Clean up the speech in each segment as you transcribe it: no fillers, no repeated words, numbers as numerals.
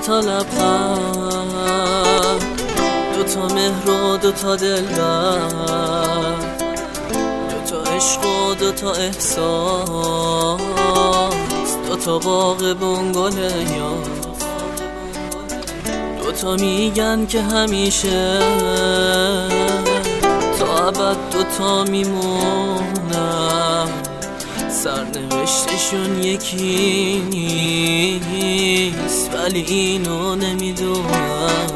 دوتا لبخند، دوتا مهر و دوتا دلبر، دوتا عشق و دوتا احساس، دوتا باغ بنگل یار. دوتا میگن که همیشه تا ابد دوتا میمونن، سرنوشتشون یکی نیست ولی اینو نمیدونن.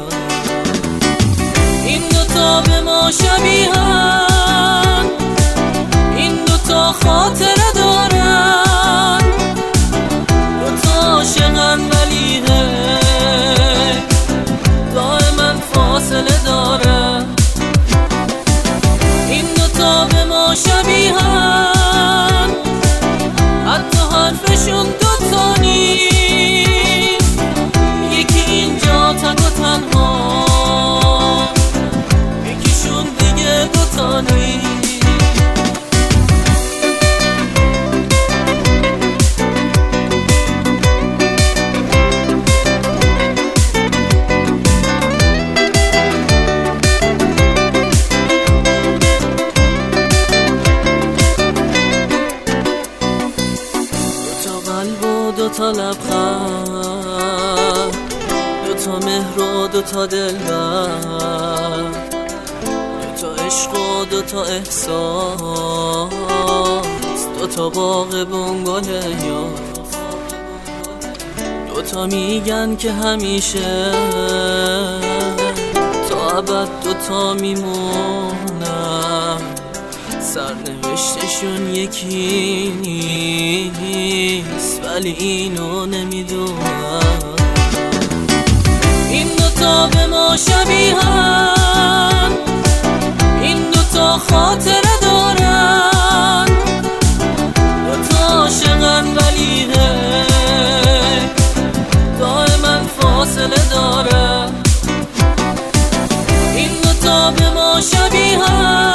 این دوتا به ما شبیهن، این دوتا خاطره دارن، دوتا عاشقن ولی دائما فاصله دارن. این دوتا به ما شبیهن، حتی حرفشون دوتا نیست، یکی اینجا تک و تنها، یکیشون دیگه دوتا نیست. دوتا لبخند، دوتا مهر و دوتا دلبر، دوتا عشق و دوتا احساس، دوتا باغ بنگل یار. دوتا میگن که همیشه تا ابد دوتا میمونن، سرنوشتشون یکی نیست ولی اینو نمیدونن. این دوتا به ما شبیهن، این دوتا خاطره دارن، دوتا عاشقن ولی دائما فاصله دارن. این دوتا به ما شبیهن،